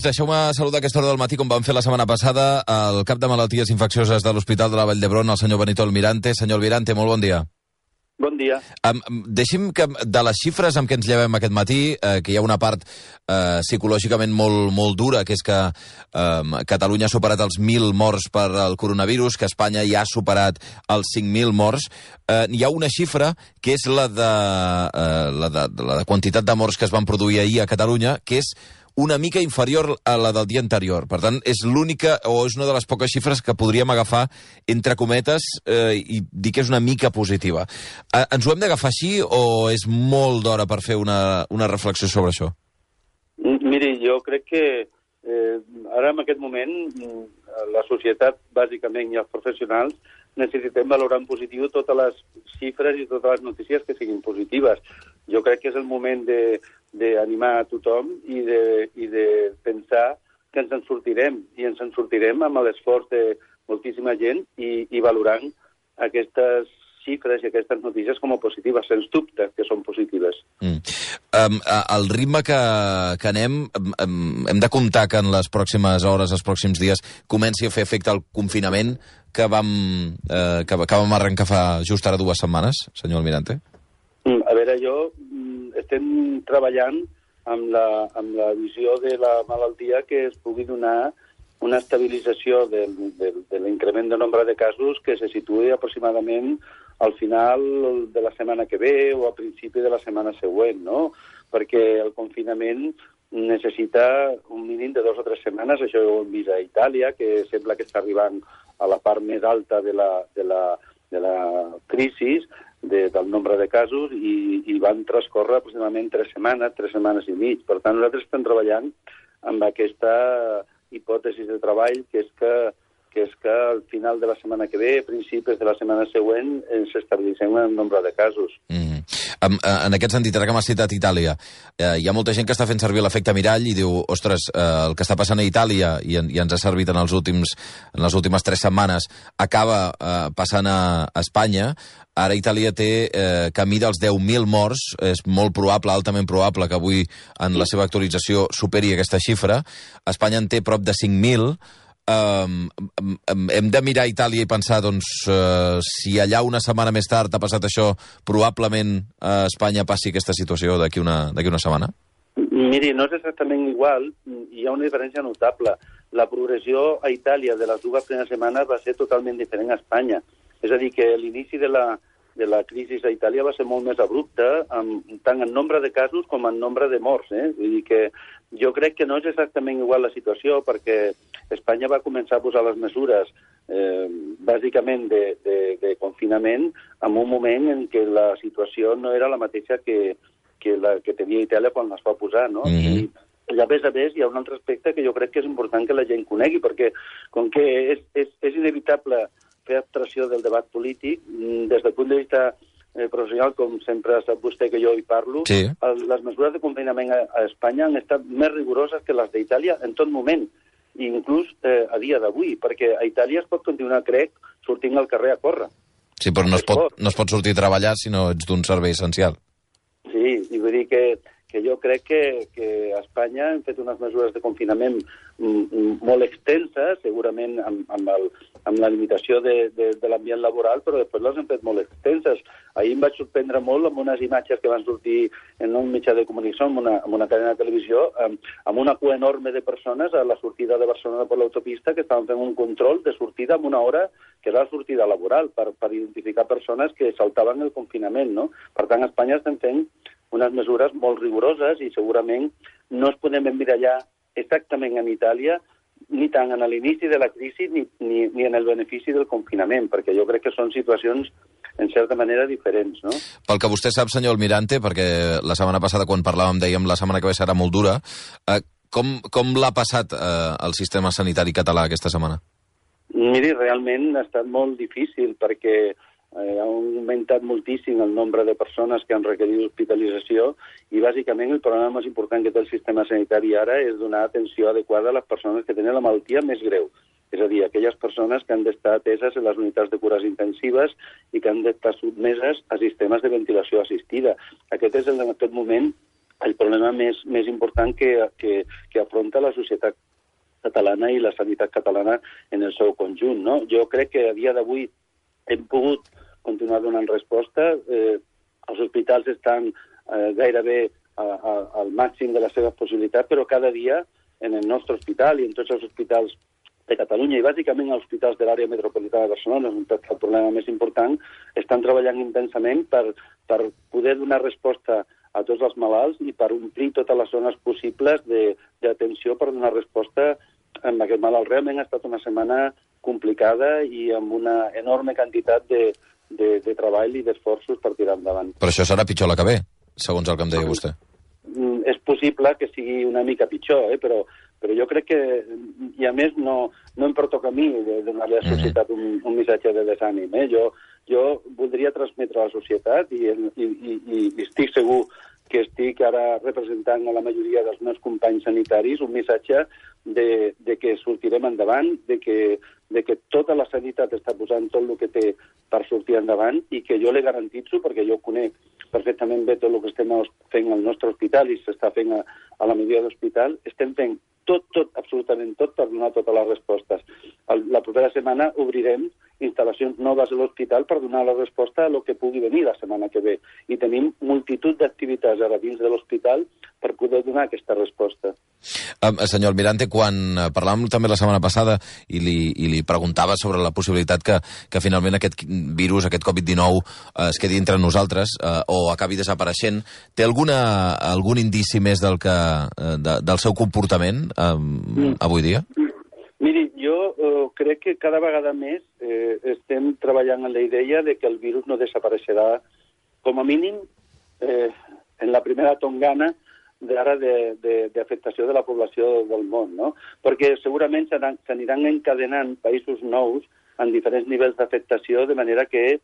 Deixeu-me saludar a aquesta hora del matí, com vam fer la setmana passada, el cap de malalties infeccioses de l'Hospital de la Vall d'Hebron, el senyor Benito Almirante. Senyor Almirante, molt bon dia. Bon dia. Deixi'm que, de les xifres amb què ens llevem aquest matí, que hi ha una part psicològicament molt dura, que és que Catalunya ha superat els 1.000 morts per al coronavirus, que Espanya ja ha superat els 5.000 morts. Hi ha una xifra que és la de quantitat de morts que es van produir ahir a Catalunya, que és una mica inferior a la del dia anterior. Per tant, és l'única, o és una de les poques xifres que podríem agafar entre cometes i dir que és una mica positiva. Ens ho hem d'agafar així o és molt d'hora per fer una reflexió sobre això? Miri, jo crec que ara en aquest moment la societat, bàsicament, i els professionals necessitem valorar en positiu totes les xifres i totes les notícies que siguin positives. Jo crec que és el moment d'animar a tothom i de pensar que ens en sortirem, i ens en sortirem amb l'esforç de moltíssima gent i valorant aquestes xifres i aquestes notícies com a positives, sens dubte que són positives. Al ritme que anem, hem de comptar que en les pròximes hores, els pròxims dies, comenci a fer efecte el confinament que vam arrencar fa just ara 2 setmanes, senyor Almirante? A veure, estem treballant amb la visió de la malaltia que es pugui donar una estabilització de l'increment de nombre de casos que se situï aproximadament al final de la setmana que ve o a principi de la setmana següent, no? Perquè el confinament necessita un mínim de 2 o 3 setmanes, això ho hem vist a Itàlia, que sembla que està arribant a la part més alta de la crisi, del nombre de casos, i van transcórrer aproximadament 3 setmanes i mig. Per tant, nosaltres estem treballant amb aquesta hipòtesi de treball, que és que al final de la setmana que ve, a principis de la setmana següent, s'estabilitzem el nombre de casos. En aquest sentit, ara que m'has citat Itàlia, hi ha molta gent que està fent servir l'efecte mirall i diu, ostres, el que està passant a Itàlia i ens ha servit en les últimes 3 setmanes acaba passant a Espanya. Ara Itàlia té camí dels 10.000 morts, és molt probable, altament probable, que avui en la seva actualització superi aquesta xifra. Espanya en té prop de 5.000. Hem de mirar Itàlia i pensar, doncs, si allà una setmana més tard ha passat això, probablement a Espanya passi aquesta situació d'aquí una setmana? Miri, no és exactament igual, hi ha una diferència notable. La progressió a Itàlia de les 2 primeres setmanes va ser totalment diferent a Espanya. És a dir, que l'inici de la crisi a Itàlia va ser molt més abrupte, tant en nombre de casos com en nombre de morts. Vull dir que jo crec que no és exactament igual la situació, perquè Espanya va començar a posar les mesures bàsicament de confinament en un moment en què la situació no era la mateixa que tenia Itàlia quan es va posar, no? I a més hi ha un altre aspecte que jo crec que és important que la gent conegui, perquè com que és inevitable fer abstracció del debat polític, des del punt de vista professional, com sempre sap vostè que jo hi parlo, sí. Les mesures de confinament a Espanya han estat més rigoroses que les d'Itàlia en tot moment, inclús a dia d'avui, perquè a Itàlia es pot continuar, crec, sortint al carrer a córrer. Sí, però no es pot sortir a treballar si no ets d'un servei essencial. Sí, i vull dir que jo crec que a Espanya hem fet unes mesures de confinament molt extenses, segurament amb la limitació de l'ambient laboral, però després les hem fet molt extenses. Ahir em vaig sorprendre molt amb unes imatges que van sortir en un mitjà de comunicació, en una cadena de televisió, amb una cua enorme de persones a la sortida de Barcelona per l'autopista que estaven fent un control de sortida en una hora que era la sortida laboral per identificar persones que saltaven el confinament, no? Per tant, a Espanya estem fent unes mesures molt rigoroses i segurament no es podem emmirallar exactament en Itàlia ni tant en l'inici de la crisi ni en el benefici del confinament, perquè jo crec que són situacions en certa manera diferents, no? Pel que vostè sap, senyor Almirante, perquè la setmana passada quan parlàvem dèiem la setmana que ve serà molt dura, com l'ha passat el sistema sanitari català aquesta setmana? Miri, realment ha estat molt difícil perquè ha augmentat moltíssim el nombre de persones que han requerit hospitalització i bàsicament el problema més important que té el sistema sanitari ara és donar atenció adequada a les persones que tenen la malaltia més greu. És a dir, aquelles persones que han d'estar ateses en les unitats de cures intensives i que han d'estar sotmeses a sistemes de ventilació assistida. Aquest és en aquest moment el problema més important que afronta la societat catalana i la sanitat catalana en el seu conjunt, no? Jo crec que a dia d'avui hem pogut continuar donant resposta. Els hospitals estan gairebé al màxim de les seves possibilitats, però cada dia en el nostre hospital i en tots els hospitals de Catalunya i bàsicament els hospitals de l'àrea metropolitana de Barcelona, on està el problema més important, estan treballant intensament per poder donar resposta a tots els malalts i per omplir totes les zones possibles d'atenció per donar resposta a aquest malalt. Realment ha estat una setmana complicada i amb una enorme quantitat de treball i d'esforços per tirar endavant. Però això serà pitjor la que ve, segons el que em deia vostè. És possible que sigui una mica pitjor, però jo crec que, i a més, no em pertoca a mi de donar-li a la societat un missatge de desànim. Jo voldria transmetre a la societat i estic segur que estic ara representant a la majoria dels meus companys sanitaris un missatge de que sortirem endavant, de que tota la sanitat està posant tot el que té per sortir endavant i que jo le garantitzo, perquè jo conec perfectament bé tot el que estem fent al nostre hospital i s'està fent a la majoria d'hospital, estem fent tot, absolutament tot, per donar totes les respostes. La propera setmana obrirem instal·lacions noves a l'hospital per donar la resposta a el que pugui venir la setmana que ve. I tenim multitud d'activitats ara dins de l'hospital per poder donar aquesta resposta. Senyor Almirante, quan parlàvem també la setmana passada i li preguntava sobre la possibilitat que finalment aquest virus, aquest Covid-19, es quedi entre nosaltres o acabi desapareixent, té algun indici més del seu comportament avui dia? Miri, jo crec que cada vegada més estem treballant en la idea de que el virus no desapareixerà, com a mínim, en la primera tongana d'ara d'afectació de la població del món, no? Perquè segurament s'aniran encadenant països nous en diferents nivells d'afectació, de manera que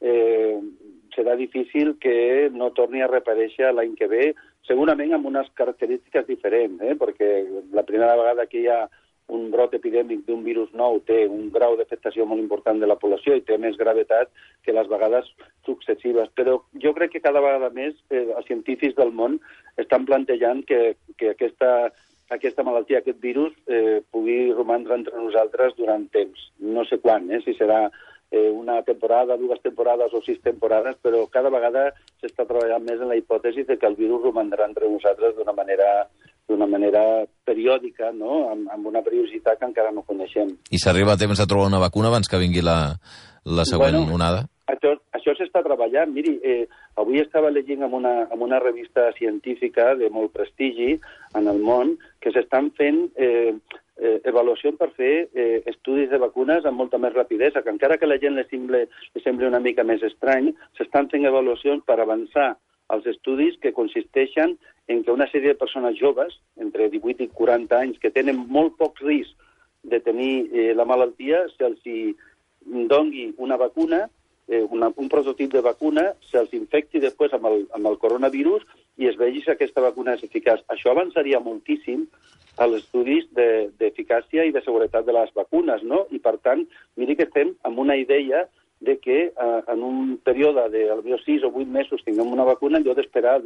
serà difícil que no torni a reaparèixer l'any que ve, segurament amb unes característiques diferents, perquè la primera vegada que hi ha un brot epidèmic d'un virus nou té un grau d'afectació molt important de la població i té més gravetat que les vegades successives. Però jo crec que cada vegada més els científics del món estan plantejant que aquesta malaltia, aquest virus, pugui romandre entre nosaltres durant temps. No sé quan, si serà una temporada, 2 temporades o 6 temporades, però cada vegada s'està treballant més en la hipòtesi de que el virus romandrà entre nosaltres d'una manera periòdica, no? Amb una periodicitat que encara no coneixem. I s'arriba a temps de trobar una vacuna abans que vingui la següent onada? Això s'està treballant. Miri, avui estava llegint en una revista científica de molt prestigi en el món que s'estan fent avaluacions per fer estudis de vacunes amb molta més rapidesa, que encara que la gent li sembli una mica més estrany, s'estan fent avaluacions per avançar els estudis que consisteixen en que una sèrie de persones joves, entre 18 i 40 anys, que tenen molt poc risc de tenir la malaltia, se'ls dongui una vacuna, un prototip de vacuna, se'ls infecti després amb el coronavirus i es vegi si aquesta vacuna és eficaç. Això avançaria moltíssim als estudis d'eficàcia i de seguretat de les vacunes, no? I, per tant, miri que estem amb una idea de que en un període de 6 o 8 mesos tinguem una vacuna en lloc d'esperar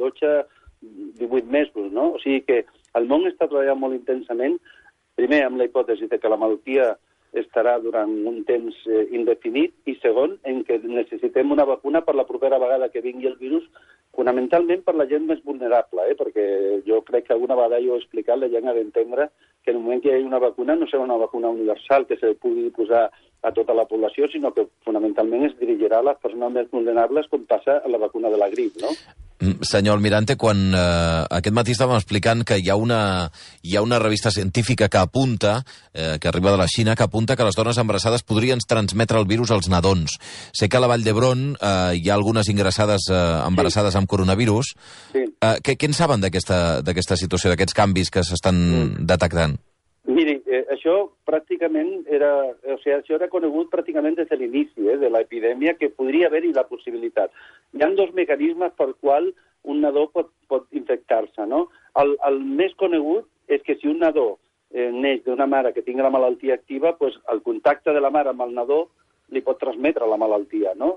12-18 mesos, no? O sigui que el món està treballant molt intensament, primer amb la hipòtesi de que la malaltia estarà durant un temps indefinit i segon, en què necessitem una vacuna per la propera vegada que vingui el virus, fonamentalment per la gent més vulnerable, perquè jo crec que alguna vegada jo he explicat, la gent ha d'entendre que en el moment que hi hagi una vacuna no serà una vacuna universal que se pugui posar a tota la població, sinó que fonamentalment es dirigirà a les persones més vulnerables com passa a la vacuna de la grip, no? Senyor Almirante, quan aquest matí estàvem explicant que hi ha una revista científica que apunta, que arriba de la Xina, que apunta que les dones embarassades podrien transmetre el virus als nadons. Sé que a la Vall d'Hebron hi ha algunes ingressades embarassades amb coronavirus. Sí. Què en saben d'aquesta situació, d'aquests canvis que s'estan detectant? Miri, això pràcticament això era conegut pràcticament des de l'inici de l'epidèmia, que podria haver-hi la possibilitat. Hi ha 2 mecanismes per qual un nadó pot infectar-se, no? El més conegut és que si un nadó neix d'una mare que tingui la malaltia activa, doncs el contacte de la mare amb el nadó li pot transmetre la malaltia, no?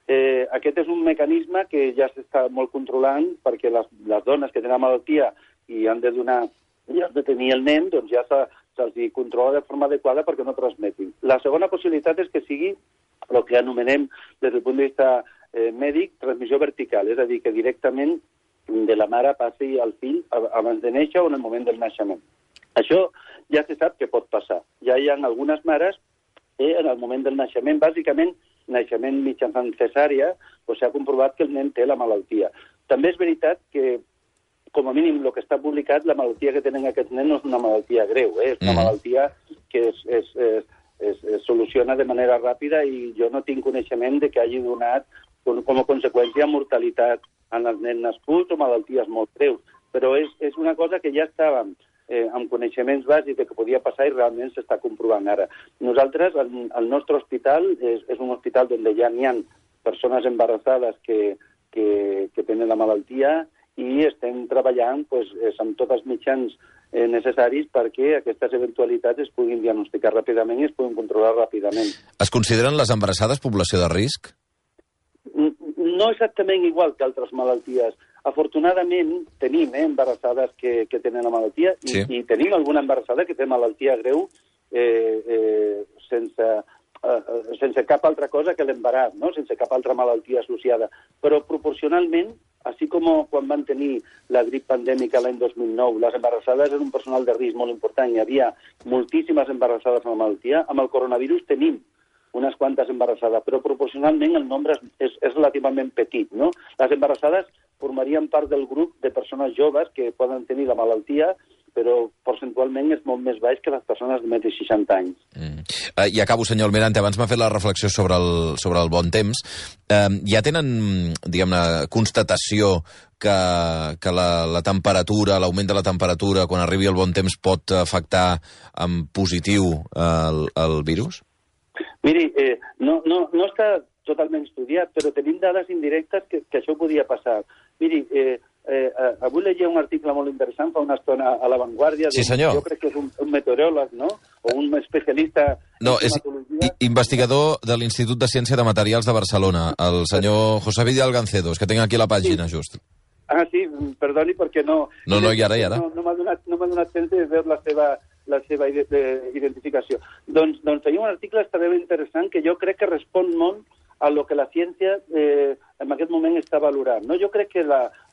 Aquest és un mecanisme que ja s'està molt controlant perquè les dones que tenen malaltia i han de donar, i han de tenir el nen, doncs ja se'ls controla de forma adequada perquè no transmetin. La segona possibilitat és que sigui el que anomenem, des del punt de vista mèdic, transmissió vertical, és a dir, que directament de la mare passi al fill abans de néixer o en el moment del naixement. Això ja se sap que pot passar. Ja hi ha algunes mares que en el moment del naixement, bàsicament naixement mitjançant cesària, s'ha comprovat que el nen té la malaltia. També és veritat que, com a mínim, el que està publicat, la malaltia que tenen aquests nens no és una malaltia greu, és una malaltia que es soluciona de manera ràpida i jo no tinc coneixement de que hagi donat com a conseqüència mortalitat en els nens nascuts o malalties molt greus. Però és una cosa que ja estàvem amb coneixements bàsics que podia passar i realment s'està comprovant ara. Nosaltres, el nostre hospital, és un hospital on ja n'hi ha persones embarassades que tenen la malaltia i estem treballant amb tots els mitjans necessaris perquè aquestes eventualitats es puguin diagnosticar ràpidament i es puguin controlar ràpidament. Es consideren les embarassades població de risc? No exactament igual que altres malalties. Afortunadament tenim embarassades que tenen la malaltia i tenim alguna embarassada que té malaltia greu sense cap altra cosa que l'embaràs, no? Sense cap altra malaltia associada. Però proporcionalment, així com quan van tenir la grip pandèmica l'any 2009, les embarassades eren un personal de risc molt important, hi havia moltíssimes embarassades amb la malaltia, amb el coronavirus tenim unes quantes embarassades, però proporcionalment el nombre és relativament petit, no? Les embarassades formarien part del grup de persones joves que poden tenir la malaltia, però percentualment és molt més baix que les persones de més de 60 anys. I acabo, senyor Almirante, abans m'ha fet la reflexió sobre el bon temps. Ja tenen, diguem-ne, constatació que la temperatura, l'augment de la temperatura, quan arribi el bon temps, pot afectar en positiu el virus? Miri, no està totalment estudiat, però tenim dades indirectes que això podia passar. Miri, avui llegia un article molt interessant fa una estona a La Vanguardia. Sí, senyor. Jo crec que és un meteoròleg, no? O un especialista en climatologia. Investigador de l'Institut de Ciència de Materials de Barcelona, el senyor José Vidal Gancedo, que tinc aquí la pàgina, just. Sí, perdoni perquè no... No, i ara. No m'ha donat temps de veure la seva identificació. Doncs feia un article extremadament interessant que jo crec que respon molt a lo que la ciència en aquest moment està valorant. No? Jo crec que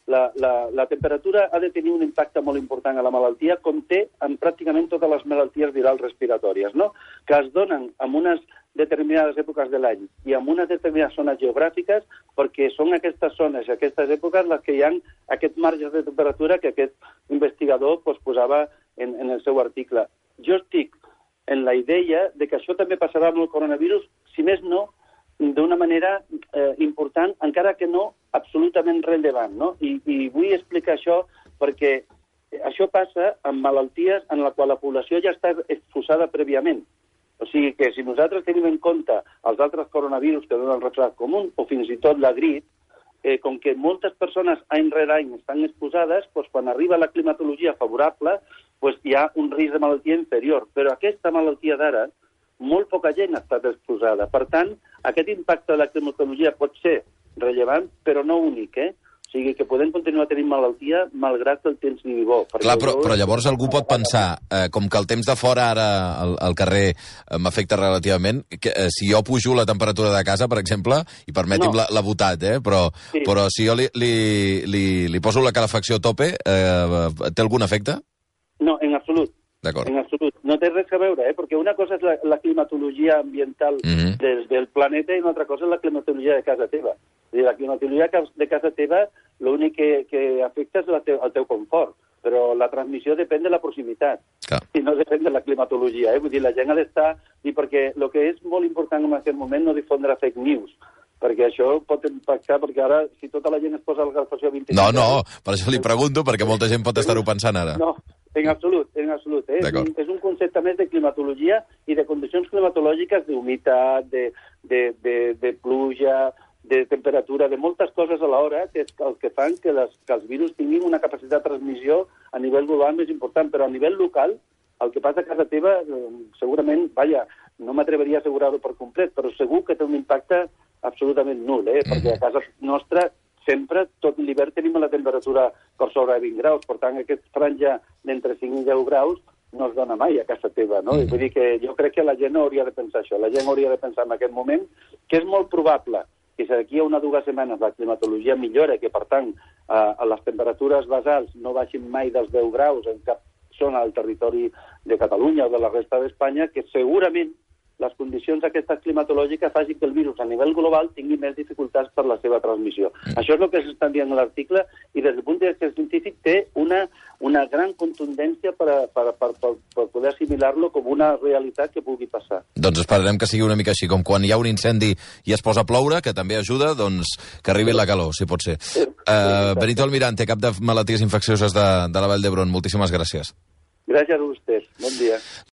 la temperatura ha de tenir un impacte molt important a la malaltia, com té en pràcticament totes les malalties virals respiratòries, no? Que es donen en unes determinades èpoques de l'any i en unes determinades zones geogràfiques, perquè són aquestes zones i aquestes èpoques les que hi ha aquests marges de temperatura que aquest investigador posava en el seu article. Jo estic en la idea de que això també passarà amb el coronavirus, si més no, d'una manera important, encara que no absolutament rellevant, no? I vull explicar això perquè això passa amb malalties en la qual la població ja està exposada prèviament. O sigui que si nosaltres tenim en compte els altres coronavirus que donen el resfriat comú o fins i tot la grip, com que moltes persones any rere any estan exposades, quan arriba la climatologia favorable, hi ha un risc de malaltia inferior. Però aquesta malaltia d'ara, molt poca gent ha estat exposada. Per tant, aquest impacte de la climatologia pot ser rellevant, però no únic, O sigui que podem continuar tenint malaltia malgrat que el temps sigui bo. Clar, però llavors algú pot pensar, com que el temps de fora ara al carrer m'afecta relativament, si jo pujo la temperatura de casa, per exemple, i permeti'm la botat, però si jo li poso la calefacció a tope, té algun efecte? No, en absolut. D'acord. En absolut. No té res a veure, perquè una cosa és la climatologia ambiental del planeta i una altra cosa és la climatologia de casa teva. És dir, la climatologia de casa teva l'únic que afecta és el teu confort, però la transmissió depèn de la proximitat i no depèn de la climatologia. Vull dir, la gent ha d'estar... Perquè el que és molt important en aquest moment no difondre fake news, perquè això pot impactar, perquè ara, si tota la gent es posa el calefacció a 25... No, per això li pregunto, perquè molta gent pot estar-ho pensant ara. No, en absolut. És un concepte més de climatologia i de condicions climatològiques, d'humitat, de pluja, de temperatura, de moltes coses a l'hora, que és el que fan que els virus tinguin una capacitat de transmissió a nivell global més important, però a nivell local, el que passa a casa teva, segurament, no m'atreveria a assegurar-ho per complet, però segur que té un impacte absolutament nul, perquè a casa nostra sempre, tot l'hivern, tenim la temperatura per sobre de 20 graus, per tant, aquesta franja d'entre 5 i 10 graus no es dona mai a casa teva, no? Vull dir que jo crec que la gent no hauria de pensar això, la gent hauria de pensar en aquest moment que és molt probable que si d'aquí a 1 o 2 setmanes la climatologia millora, que per tant les temperatures basals no baixin mai dels 10 graus en cap zona del territori de Catalunya o de la resta d'Espanya, que segurament les condicions aquestes climatològiques facin que el virus a nivell global tingui més dificultats per la seva transmissió. Això és el que s'està dient a l'article i des del punt de vista científic té una gran contundència per poder assimilar-lo com una realitat que pugui passar. Doncs esperarem que sigui una mica així, com quan hi ha un incendi i es posa a ploure, que també ajuda, doncs que arribi la calor, si pot ser. Benito Almirante, cap de malalties infeccioses de la Vall d'Hebron, moltíssimes gràcies. Gràcies a vostès. Bon dia.